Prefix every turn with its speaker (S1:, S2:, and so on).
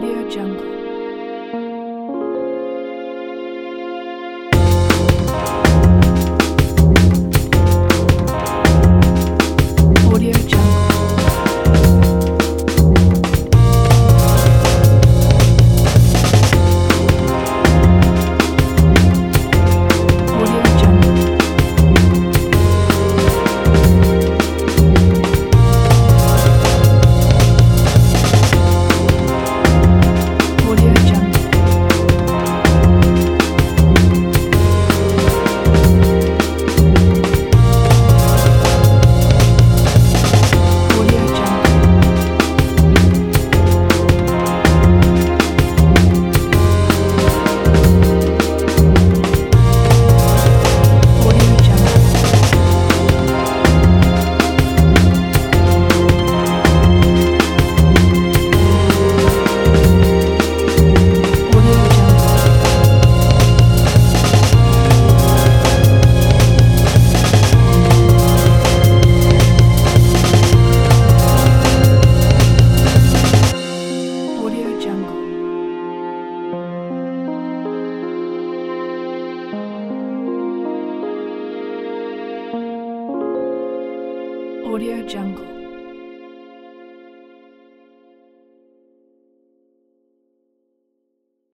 S1: Audio Jungle. Audio Jungle. Audio Jungle. Audio Jungle. Audio Jungle. Audio Jungle. Audio Jungle. Audio Jungle. Audio Jungle.